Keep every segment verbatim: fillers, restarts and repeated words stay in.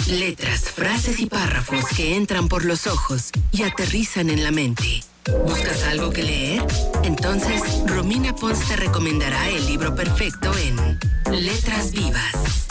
Letras, frases y párrafos que entran por los ojos y aterrizan en la mente. ¿Buscas algo que leer? Entonces, Romina Pons te recomendará el libro perfecto en Letras Vivas.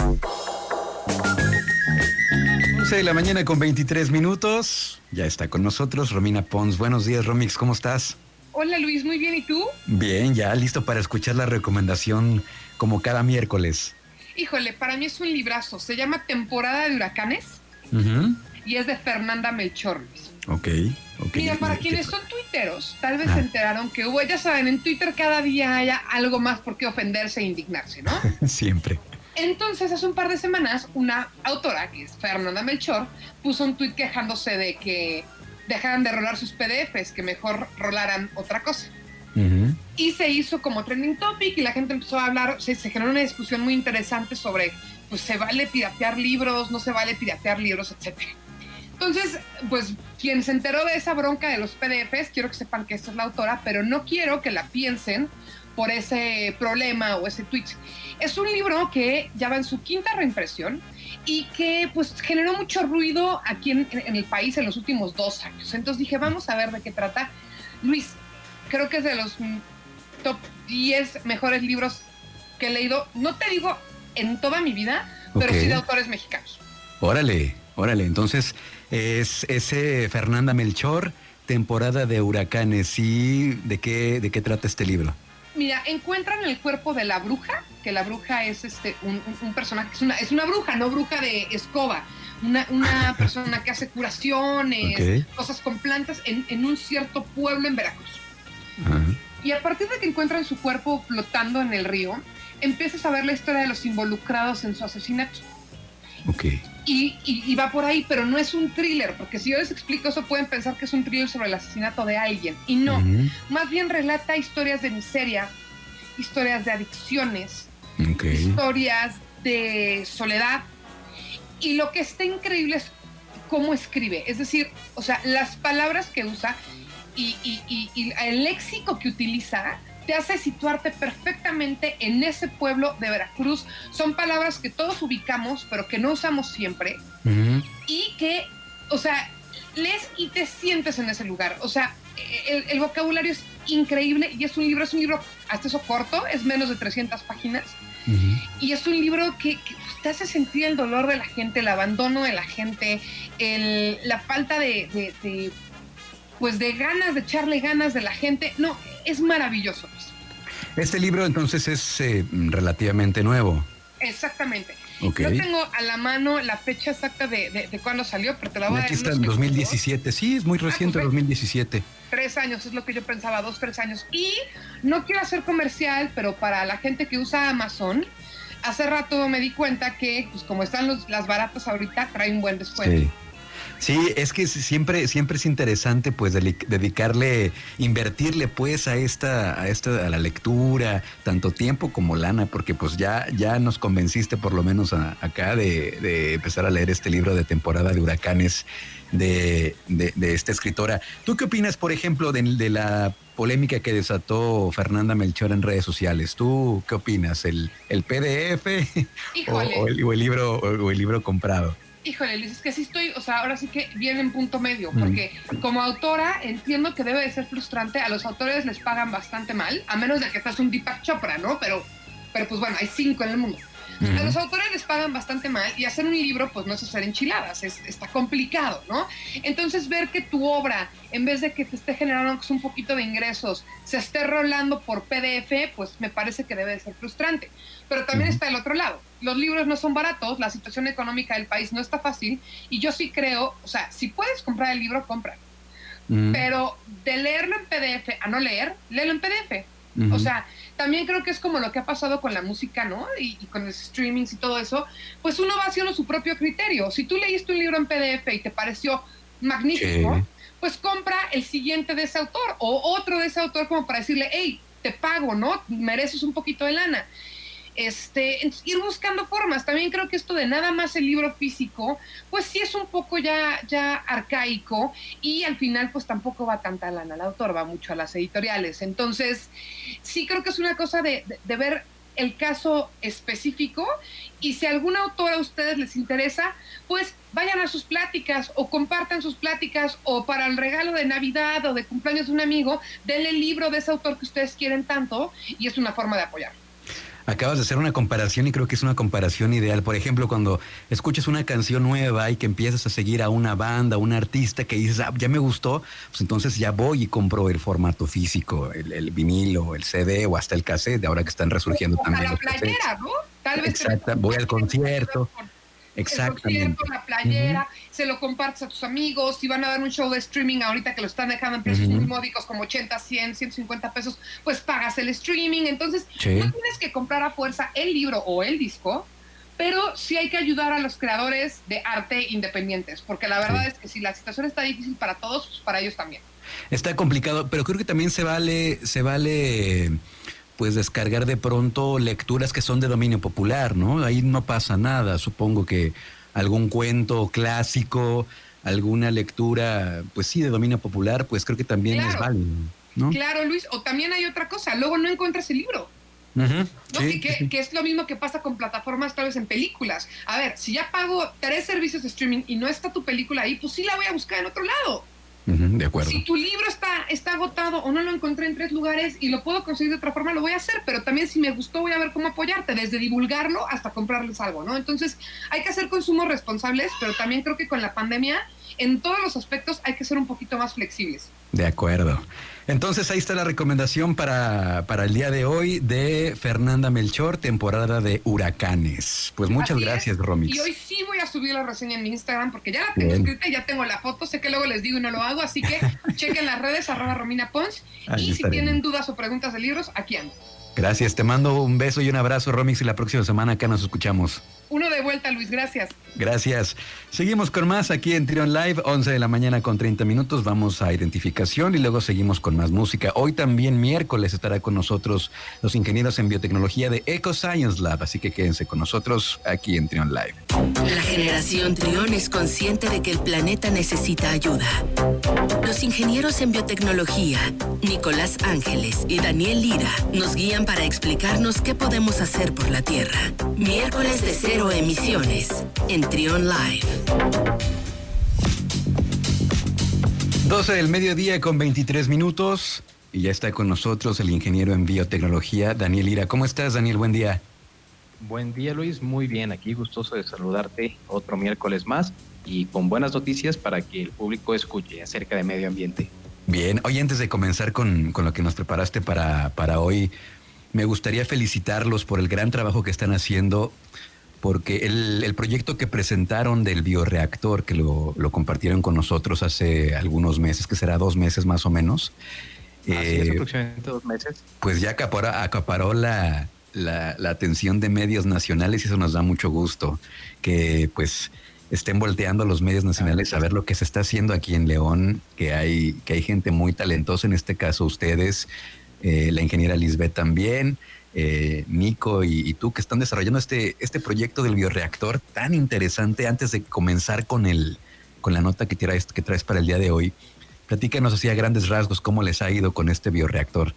once de la mañana con veintitrés minutos. Ya está con nosotros Romina Pons. Buenos días, Romix, ¿cómo estás? Hola Luis, muy bien, ¿y tú? Bien, ya listo para escuchar la recomendación como cada miércoles. Híjole, para mí es un librazo. Se llama Temporada de Huracanes uh-huh. y es de Fernanda Melchor, Luis. Ok, ok. Mira, para quienes son tuiteros, tal vez ah. se enteraron que hubo, ya saben, en Twitter cada día haya algo más por qué ofenderse e indignarse, ¿no? Siempre. Entonces, hace un par de semanas, una autora, que es Fernanda Melchor, puso un tuit quejándose de que dejaran de rolar sus P D Efes, que mejor rolaran otra cosa. Uh-huh. Y se hizo como trending topic y la gente empezó a hablar, se, se generó una discusión muy interesante sobre, pues, ¿se vale piratear libros? ¿No se vale piratear libros? Etcétera. Entonces, pues, quien se enteró de esa bronca de los P D Efes, quiero que sepan que esta es la autora, pero no quiero que la piensen por ese problema o ese tweet. Es un libro que ya va en su quinta reimpresión y que, pues, generó mucho ruido aquí en, en el país en los últimos dos años. Entonces dije, vamos a ver de qué trata. Luis, creo que es de los top diez mejores libros que he leído, no te digo en toda mi vida, pero okay. sí de autores mexicanos. Órale, órale, entonces es ese Fernanda Melchor, Temporada de Huracanes. ¿Y de qué, de qué trata este libro? Mira, encuentran el cuerpo de la bruja, que la bruja es este un, un, un personaje, es una, es una bruja, no bruja de escoba, una, una persona que hace curaciones, okay. cosas con plantas en, en un cierto pueblo en Veracruz. Uh-huh. Y a partir de que encuentran su cuerpo flotando en el río, empiezas a ver la historia de los involucrados en su asesinato. Okay. Y, y, y va por ahí, pero no es un thriller, porque si yo les explico eso pueden pensar que es un thriller sobre el asesinato de alguien, y no, uh-huh. más bien relata historias de miseria, historias de adicciones, okay. historias de soledad, y lo que está increíble es cómo escribe, es decir, o sea, las palabras que usa y, y, y, y el léxico que utiliza te hace situarte perfectamente en ese pueblo de Veracruz. Son palabras que todos ubicamos, pero que no usamos siempre. Uh-huh. Y que, o sea, lees y te sientes en ese lugar. O sea, el, el vocabulario es increíble y es un libro, es un libro hasta eso corto, es menos de trescientas páginas. Uh-huh. Y es un libro que, que te hace sentir el dolor de la gente, el abandono de la gente, el, la falta de, de, de pues de ganas, de echarle ganas de la gente. No, es maravilloso. Este libro entonces es eh, relativamente nuevo. Exactamente. Okay. No tengo a la mano la fecha exacta de, de, de cuándo salió, pero te la voy a dar. Aquí está en dos mil diecisiete, sí, es muy reciente, ah, pues, dos mil diecisiete. Tres años, es lo que yo pensaba, dos, tres años. Y no quiero hacer comercial, pero para la gente que usa Amazon, hace rato me di cuenta que, pues como están los, las baratas ahorita, trae un buen descuento. Sí. Sí, es que siempre, siempre es interesante pues dedicarle, invertirle pues a esta, a esta, a la lectura, tanto tiempo como lana, porque pues ya, ya nos convenciste por lo menos a, acá de, de empezar a leer este libro de Temporada de Huracanes de, de, de esta escritora. ¿Tú qué opinas, por ejemplo, de, de la polémica que desató Fernanda Melchor en redes sociales? ¿Tú qué opinas? ¿El, el P D F o, o, el, o, el libro, o el libro comprado? Híjole, Luis, es que sí estoy, o sea, ahora sí que viene en punto medio, porque mm. como autora entiendo que debe de ser frustrante, a los autores les pagan bastante mal, a menos de que seas un Deepak Chopra, ¿no? Pero, pero pues bueno, hay cinco en el mundo. Mm. A los autores les pagan bastante mal y hacer un libro pues no es hacer enchiladas, es, está complicado, ¿no? Entonces ver que tu obra, en vez de que te esté generando un poquito de ingresos, se esté rolando por P D F, pues me parece que debe de ser frustrante. Pero también mm. está el otro lado. Los libros no son baratos, la situación económica del país no está fácil y yo sí creo, o sea, si puedes comprar el libro, compra. Mm. Pero de leerlo en P D F a no leer, léelo en P D F. Mm-hmm. O sea, también creo que es como lo que ha pasado con la música, ¿no? Y, y con los streamings y todo eso, pues uno va haciendo su propio criterio. Si tú leíste un libro en P D F y te pareció magnífico, sí. pues compra el siguiente de ese autor o otro de ese autor como para decirle, hey, te pago, ¿no? Mereces un poquito de lana. Este, ir buscando formas. También creo que esto de nada más el libro físico, pues sí es un poco ya, ya arcaico y al final pues tampoco va tanta lana al autor, va mucho a las editoriales. Entonces sí creo que es una cosa de, de, de ver el caso específico, y si algún autor a ustedes les interesa, pues vayan a sus pláticas o compartan sus pláticas, o para el regalo de Navidad o de cumpleaños de un amigo, denle el libro de ese autor que ustedes quieren tanto, y es una forma de apoyar. Acabas de hacer una comparación y creo que es una comparación ideal. Por ejemplo, cuando escuchas una canción nueva y que empiezas a seguir a una banda, a un artista que dices, ah, ya me gustó, pues entonces ya voy y compro el formato físico, el, el vinilo, el C D o hasta el cassette, ahora que están resurgiendo o también a la los playera, cassettes. ¿no? Tal vez Exacto, voy al concierto. Exactamente. El concierto, la playera, uh-huh. se lo compartes a tus amigos. Si van a dar un show de streaming ahorita que lo están dejando en precios uh-huh. muy módicos, como ochenta, cien, ciento cincuenta pesos, pues pagas el streaming. Entonces, sí. no tienes que comprar a fuerza el libro o el disco, pero sí hay que ayudar a los creadores de arte independientes, porque la verdad sí. es que si la situación está difícil para todos, pues para ellos también. Está complicado, pero creo que también se vale, se vale... pues descargar de pronto lecturas que son de dominio popular, ¿no? Ahí no pasa nada. Supongo que algún cuento clásico, alguna lectura, pues sí, de dominio popular, pues creo que también claro. es válido, ¿no? Claro, Luis. O también hay otra cosa. Luego no encuentras el libro. Uh-huh. ¿no? Sí, que, sí. que es lo mismo que pasa con plataformas, tal vez en películas. A ver, si ya pago tres servicios de streaming y no está tu película ahí, pues sí la voy a buscar en otro lado. Uh-huh, de acuerdo. Si tu libro está, está agotado o no lo encontré en tres lugares y lo puedo conseguir de otra forma, lo voy a hacer, pero también si me gustó voy a ver cómo apoyarte, desde divulgarlo hasta comprarles algo, ¿no? Entonces hay que hacer consumos responsables, pero también creo que con la pandemia, en todos los aspectos, hay que ser un poquito más flexibles. De acuerdo. Entonces ahí está la recomendación para, para el día de hoy de Fernanda Melchor, temporada de huracanes. Pues muchas Así gracias, es. Romix. Y hoy sí voy a subir la reseña en mi Instagram porque ya la tengo Bien. escrita, ya tengo la foto, sé que luego les digo y no lo hago, así que chequen las redes, arroba Romina Pons, ahí y estaremos. Si tienen dudas o preguntas de libros, aquí ando. Gracias, te mando un beso y un abrazo, Romix, y la próxima semana acá nos escuchamos. Uno de vuelta, Luis, gracias. Gracias. Seguimos con más aquí en Trión Live, once de la mañana con treinta minutos. Vamos a identificación y luego seguimos con más música. Hoy también miércoles estará con nosotros los ingenieros en biotecnología de EcoScience Lab, así que quédense con nosotros aquí en Trión Live. La generación Trión es consciente de que el planeta necesita ayuda. Los ingenieros en biotecnología, Nicolás Ángeles y Daniel Lira, nos guían para explicarnos qué podemos hacer por la Tierra. Miércoles de cero emisiones en Trión Live. doce del mediodía con veintitrés minutos y ya está con nosotros el ingeniero en biotecnología, Daniel Lira. ¿Cómo estás, Daniel? Buen día. Buen día, Luis. Muy bien, aquí gustoso de saludarte otro miércoles más y con buenas noticias para que el público escuche acerca de medio ambiente. Bien, oye, antes de comenzar con, con lo que nos preparaste para, para hoy, me gustaría felicitarlos por el gran trabajo que están haciendo, porque el, el proyecto que presentaron del bioreactor, que lo, lo compartieron con nosotros hace algunos meses, que será dos meses más o menos. Así eh, es, aproximadamente dos meses. Pues ya acaparó, acaparó la, la, la atención de medios nacionales y eso nos da mucho gusto, que pues estén volteando los medios nacionales a ver lo que se está haciendo aquí en León, que hay, que hay gente muy talentosa, en este caso ustedes, eh, la ingeniera Lisbeth también, Eh, Nico y, y tú que están desarrollando este, este proyecto del bioreactor tan interesante. Antes de comenzar con el con la nota que traes, que traes para el día de hoy, platícanos así a grandes rasgos cómo les ha ido con este bioreactor.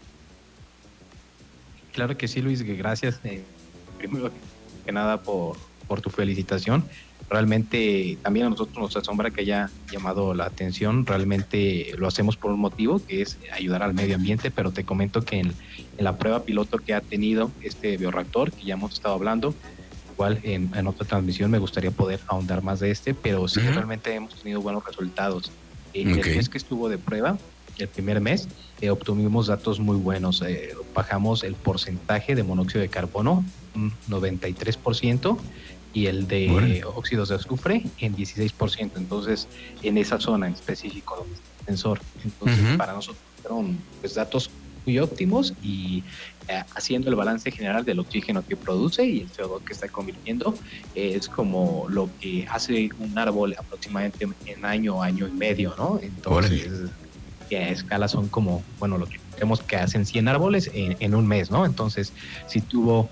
Claro que sí, Luis, gracias eh, primero que nada por, por tu felicitación. Realmente también a nosotros nos asombra que haya llamado la atención. Realmente lo hacemos por un motivo, que es ayudar al medio ambiente, pero te comento que en, en la prueba piloto que ha tenido este bioreactor, que ya hemos estado hablando, igual en, en otra transmisión me gustaría poder ahondar más de este, pero sí uh-huh. realmente hemos tenido buenos resultados. En okay. el mes que estuvo de prueba, el primer mes, eh, obtuvimos datos muy buenos. Eh, bajamos el porcentaje de monóxido de carbono, un noventa y tres por ciento, y el de bueno. óxidos de azufre en dieciséis por ciento. Entonces, en esa zona en específico donde está el sensor. Entonces, uh-huh. para nosotros fueron pues, datos muy óptimos y eh, haciendo el balance general del oxígeno que produce y el C O dos que está convirtiendo, eh, es como lo que hace un árbol aproximadamente en año, año y medio, ¿no? Entonces, bueno. que a escala son como, bueno, lo que vemos que hacen cien árboles en, en un mes, ¿no? Entonces, si tuvo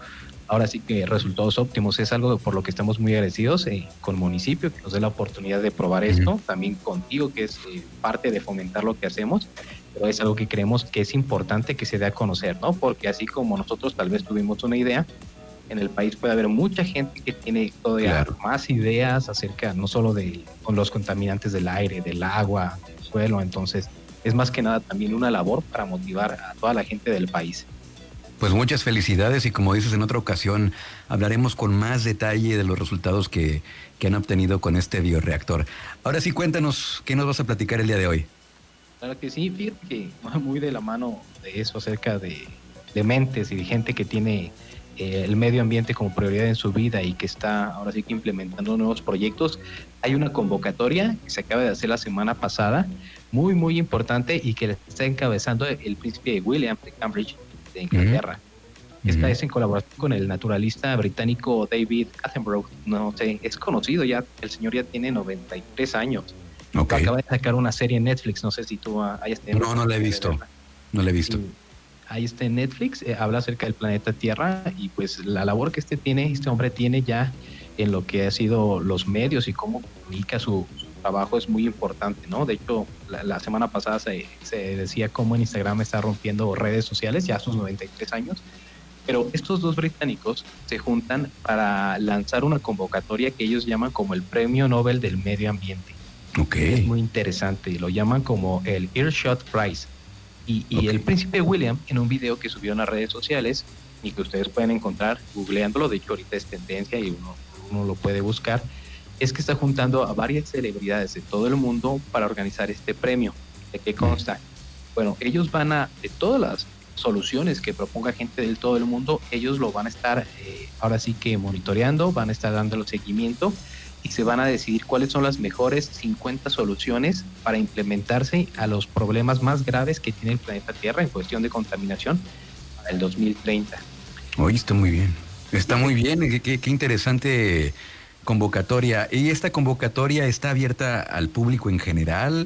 ahora sí que resultados óptimos. Es algo por lo que estamos muy agradecidos eh, con el municipio, que nos dé la oportunidad de probar uh-huh. esto, también contigo, que es eh, parte de fomentar lo que hacemos, pero es algo que creemos que es importante que se dé a conocer, ¿no? Porque así como nosotros tal vez tuvimos una idea, en el país puede haber mucha gente que tiene todavía claro. más ideas acerca no solo de con los contaminantes del aire, del agua, del suelo. Entonces es más que nada también una labor para motivar a toda la gente del país. Pues muchas felicidades y como dices, en otra ocasión hablaremos con más detalle de los resultados que, que han obtenido con este bioreactor. Ahora sí, cuéntanos, ¿qué nos vas a platicar el día de hoy? Claro que sí, fíjate que muy de la mano de eso, acerca de, de mentes y de gente que tiene eh, el medio ambiente como prioridad en su vida y que está ahora sí que implementando nuevos proyectos. Hay una convocatoria que se acaba de hacer la semana pasada, muy, muy importante, y que está encabezando el príncipe William de Cambridge, de Inglaterra. Uh-huh. Esta uh-huh. es en colaboración con el naturalista británico David Attenborough. No sé, es conocido ya, el señor ya tiene noventa y tres años. Okay. Acaba de sacar una serie en Netflix, no sé si tú hayas tenido... No, no la he visto, no la he visto. Ahí está en Netflix, eh, habla acerca del planeta Tierra y pues la labor que este tiene, este hombre tiene ya en lo que ha sido los medios y cómo comunica su, su trabajo es muy importante, ¿no? De hecho, la, la semana pasada se, se decía cómo en Instagram está rompiendo redes sociales, ya a sus noventa y tres años, pero estos dos británicos se juntan para lanzar una convocatoria que ellos llaman como el Premio Nobel del Medio Ambiente. Okay. Es muy interesante, lo llaman como el Earshot Prize. Y, y okay. el príncipe William, en un video que subió en las redes sociales y que ustedes pueden encontrar googleándolo, de hecho ahorita es tendencia y uno, uno lo puede buscar, es que está juntando a varias celebridades de todo el mundo para organizar este premio. ¿De qué consta? Bueno, ellos van a, de todas las soluciones que proponga gente del todo el mundo, ellos lo van a estar eh, ahora sí que monitoreando, van a estar dándole seguimiento y se van a decidir cuáles son las mejores cincuenta soluciones para implementarse a los problemas más graves que tiene el planeta Tierra en cuestión de contaminación para el dos mil treinta. Oye, está muy bien. Está muy bien, qué, qué interesante convocatoria. ¿Y esta convocatoria está abierta al público en general?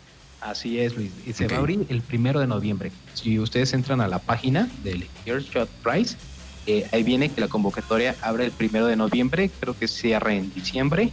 Así es, Luis. Y se okay. va a abrir el primero de noviembre. Si ustedes entran a la página del Earshot Prize, Eh, ahí viene que la convocatoria abre el primero de noviembre, creo que cierra en diciembre,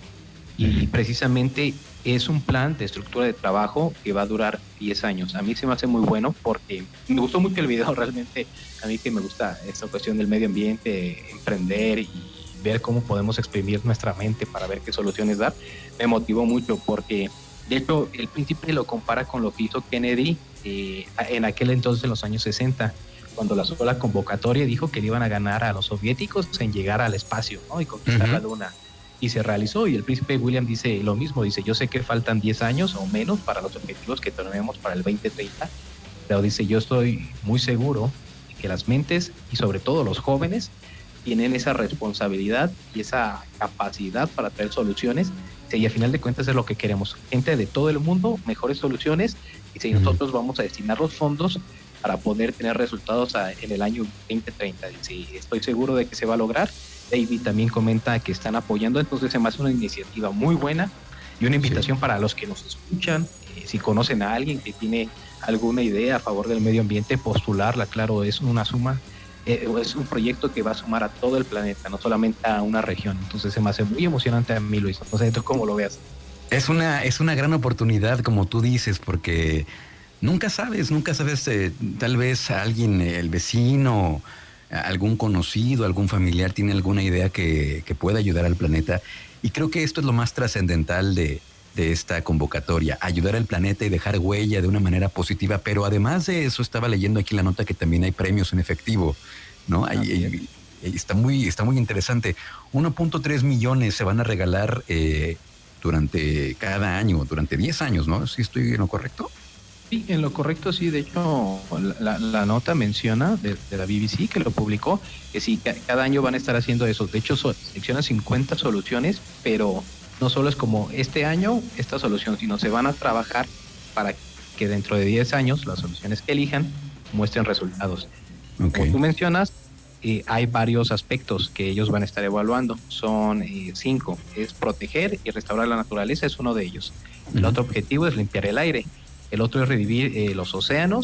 y precisamente es un plan de estructura de trabajo que va a durar diez años. A mí se me hace muy bueno porque me gustó mucho el video, realmente a mí que me gusta esta cuestión del medio ambiente, emprender y ver cómo podemos exprimir nuestra mente para ver qué soluciones dar, me motivó mucho porque de hecho el príncipe lo compara con lo que hizo Kennedy eh, en aquel entonces, en los años sesenta, cuando lanzó la convocatoria, dijo que le iban a ganar a los soviéticos en llegar al espacio, ¿no? Y conquistar uh-huh. la luna. Y se realizó, y el príncipe William dice lo mismo, dice, yo sé que faltan diez años o menos para los objetivos que tenemos para el veinte treinta, pero dice, yo estoy muy seguro de que las mentes, y sobre todo los jóvenes, tienen esa responsabilidad y esa capacidad para traer soluciones, y a final de cuentas es lo que queremos, gente de todo el mundo, mejores soluciones, y si uh-huh. nosotros vamos a destinar los fondos para poder tener resultados a, en el año veinte treinta. Sí, estoy seguro de que se va a lograr. David también comenta que están apoyando, entonces se me hace una iniciativa muy buena y una invitación sí. para los que nos escuchan, eh, si conocen a alguien que tiene alguna idea a favor del medio ambiente, postularla. Claro, es una suma, eh, es un proyecto que va a sumar a todo el planeta, no solamente a una región. Entonces se me hace muy emocionante a mí, Luis. No sé tú cómo lo veas. Es una, es una gran oportunidad, como tú dices, porque nunca sabes, nunca sabes, eh, tal vez alguien, el vecino, algún conocido, algún familiar tiene alguna idea que, que pueda ayudar al planeta. Y creo que esto es lo más trascendental de, de esta convocatoria, ayudar al planeta y dejar huella de una manera positiva. Pero además de eso, estaba leyendo aquí la nota que también hay premios en efectivo, ¿no? Hay, hay, está, muy, está muy interesante. uno punto tres millones se van a regalar eh, durante cada año, durante diez años, ¿no? ¿Sí estoy en lo correcto? Sí, en lo correcto, sí. De hecho, la, la nota menciona de, de la B B C que lo publicó, que sí, que cada año van a estar haciendo eso. De hecho, seleccionan cincuenta soluciones, pero no solo es como este año esta solución, sino se van a trabajar para que dentro de diez años las soluciones que elijan muestren resultados. Okay. Como tú mencionas, eh, hay varios aspectos que ellos van a estar evaluando. Son eh, cinco. Es proteger y restaurar la naturaleza, es uno de ellos. Uh-huh. El otro objetivo es limpiar el aire. El otro es revivir eh, los océanos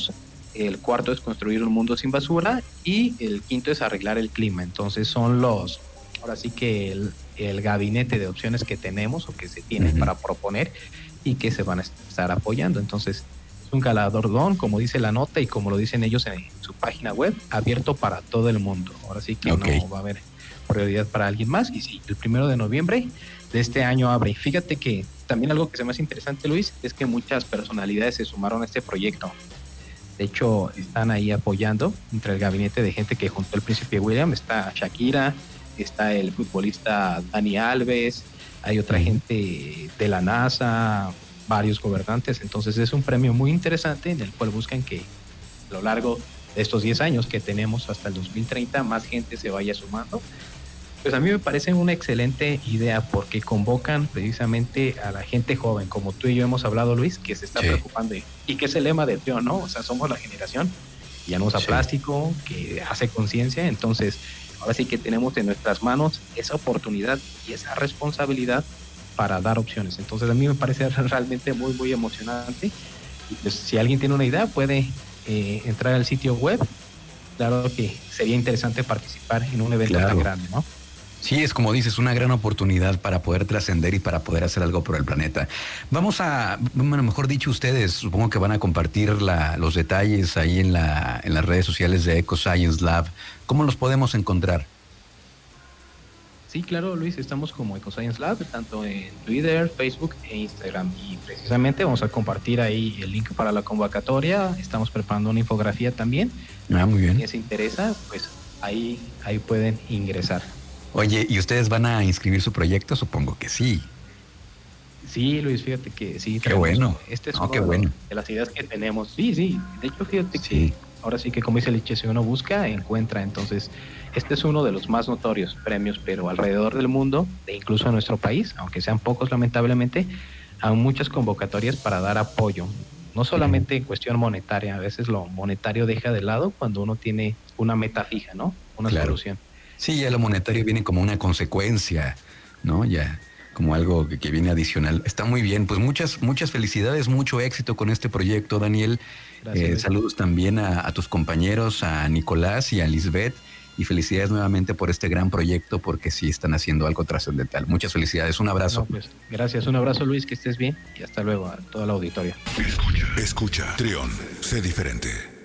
el cuarto es construir un mundo sin basura y el quinto es arreglar el clima. Entonces son los, ahora sí que el, el gabinete de opciones que tenemos o que se tienen uh-huh. para proponer y que se van a estar apoyando. Entonces es un galardón, como dice la nota y como lo dicen ellos en, en su página web, abierto para todo el mundo. Ahora sí que okay. no va a haber prioridad para alguien más. Y sí, el primero de noviembre de este año abre. Fíjate que también algo que se me hace interesante, Luis, es que muchas personalidades se sumaron a este proyecto. De hecho, están ahí apoyando entre el gabinete de gente que junto al príncipe William está Shakira, está el futbolista Dani Alves, hay otra gente de la NASA, varios gobernantes. Entonces es un premio muy interesante en el cual buscan que a lo largo de estos diez años que tenemos hasta el dos mil treinta más gente se vaya sumando. Pues a mí me parece una excelente idea porque convocan precisamente a la gente joven, como tú y yo hemos hablado, Luis, que se está sí. preocupando y, y que es el lema de Trio, ¿no? O sea, somos la generación que ya no usa sí. plástico, que hace conciencia. Entonces ahora sí que tenemos en nuestras manos esa oportunidad y esa responsabilidad para dar opciones. Entonces a mí me parece realmente muy muy emocionante y pues si alguien tiene una idea puede eh, entrar al sitio web. Claro que sería interesante participar en un evento claro. tan grande, ¿no? Sí, es como dices, una gran oportunidad para poder trascender y para poder hacer algo por el planeta. Vamos a, bueno, mejor dicho, ustedes supongo que van a compartir la, los detalles ahí en, la, en las redes sociales de EcoScience Lab. ¿Cómo los podemos encontrar? Sí, claro, Luis, estamos como EcoScience Lab, tanto en Twitter, Facebook e Instagram. Y precisamente vamos a compartir ahí el link para la convocatoria. Estamos preparando una infografía también. Ah, muy bien. Si les interesa, pues ahí, ahí pueden ingresar. Oye, ¿y ustedes van a inscribir su proyecto? Supongo que sí. Sí, Luis, fíjate que sí. Qué bueno. Este es no, uno qué de, bueno. de las ideas que tenemos. Sí, sí. De hecho, fíjate sí. que ahora sí que, como dice Liche, si uno busca, encuentra. Entonces, este es uno de los más notorios premios, pero alrededor del mundo, e incluso en nuestro país, aunque sean pocos lamentablemente, hay muchas convocatorias para dar apoyo. No solamente en cuestión monetaria, a veces lo monetario deja de lado cuando uno tiene una meta fija, ¿no? Una claro. solución. Sí, ya lo monetario viene como una consecuencia, ¿no? Ya como algo que, que viene adicional. Está muy bien, pues muchas muchas felicidades, mucho éxito con este proyecto, Daniel. Gracias, eh, saludos también a, a tus compañeros, a Nicolás y a Lisbeth, y felicidades nuevamente por este gran proyecto, porque sí están haciendo algo trascendental. Muchas felicidades, un abrazo. No, pues, gracias, un abrazo, Luis, que estés bien y hasta luego a toda la auditoria. Escucha, escucha, Trión, sé diferente.